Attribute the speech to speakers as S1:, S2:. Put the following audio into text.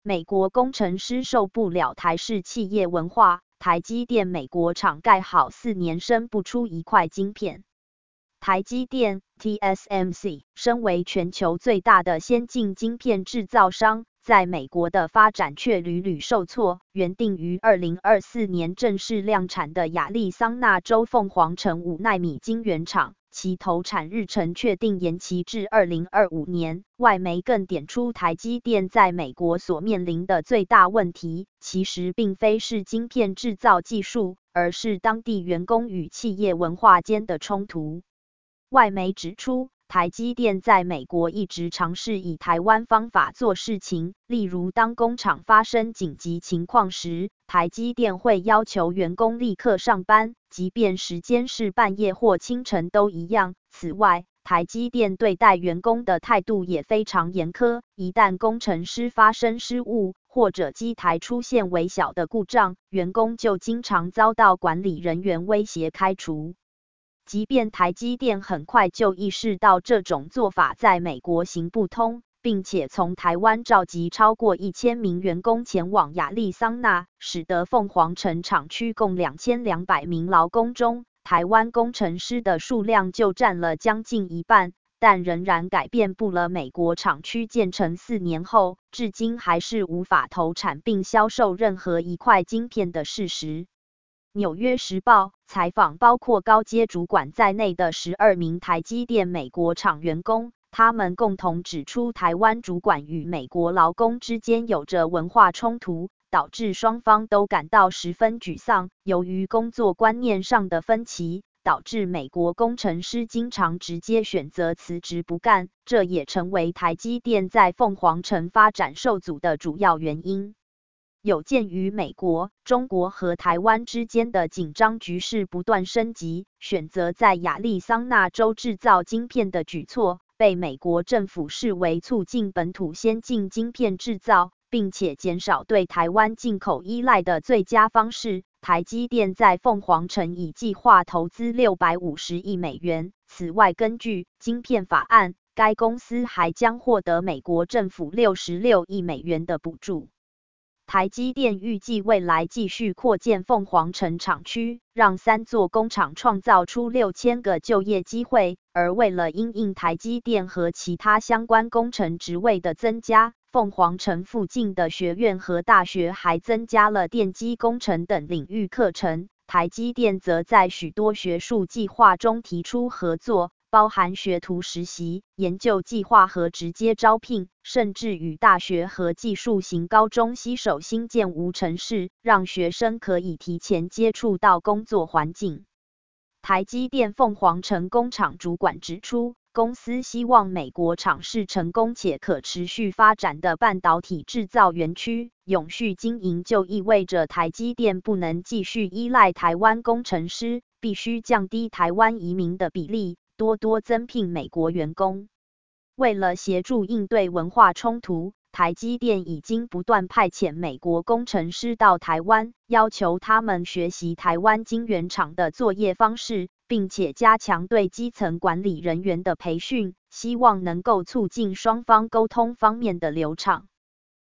S1: 美国工程师受不了台式企业文化，台积电美国厂盖好4年生不出一块晶片。台积电 TSMC 身为全球最大的先进晶片制造商，在美国的发展却屡屡受挫。原定于2024年正式量产的亚利桑那州凤凰城5奈米晶圆厂，其投产日程确定延期至2025年。外媒更点出，台积电在美国所面临的最大问题，其实并非是晶片制造技术，而是当地员工与企业文化间的冲突。外媒指出，台积电在美国一直尝试以台湾方法做事情，例如当工厂发生紧急情况时，台积电会要求员工立刻上班，即便时间是半夜或清晨都一样。此外，台积电对待员工的态度也非常严苛，一旦工程师发生失误，或者机台出现微小的故障，员工就经常遭到管理人员威胁开除。即便台积电很快就意识到这种做法在美国行不通，并且从台湾召集超过1000名员工前往亚利桑那，使得凤凰城厂区共2200名劳工中，台湾工程师的数量就占了将近一半，但仍然改变不了美国厂区建成4年后，至今还是无法投产并销售任何一块晶片的事实。纽约时报采访包括高阶主管在内的12名台积电美国厂员工，他们共同指出，台湾主管与美国劳工之间有着文化冲突，导致双方都感到十分沮丧。由于工作观念上的分歧，导致美国工程师经常直接选择辞职不干，这也成为台积电在凤凰城发展受阻的主要原因。有鉴于美国、中国和台湾之间的紧张局势不断升级，选择在亚利桑那州制造晶片的举措，被美国政府视为促进本土先进晶片制造，并且减少对台湾进口依赖的最佳方式。台积电在凤凰城已计划投资650亿美元。此外，根据晶片法案，该公司还将获得美国政府66亿美元的补助。台积电预计未来继续扩建凤凰城厂区，让3座工厂创造出6000个就业机会。而为了因应台积电和其他相关工程职位的增加，凤凰城附近的学院和大学还增加了电机工程等领域课程。台积电则在许多学术计划中提出合作，包含学徒实习、研究计划和直接招聘，甚至与大学和技术型高中携手新建无尘室，让学生可以提前接触到工作环境。台积电凤凰城工厂主管指出，公司希望美国厂是成功且可持续发展的半导体制造园区。永续经营就意味着台积电不能继续依赖台湾工程师，必须降低台湾移民的比例，多多增聘美国员工。为了协助应对文化冲突，台积电已经不断派遣美国工程师到台湾，要求他们学习台湾晶圆厂的作业方式，并且加强对基层管理人员的培训，希望能够促进双方沟通方面的流畅。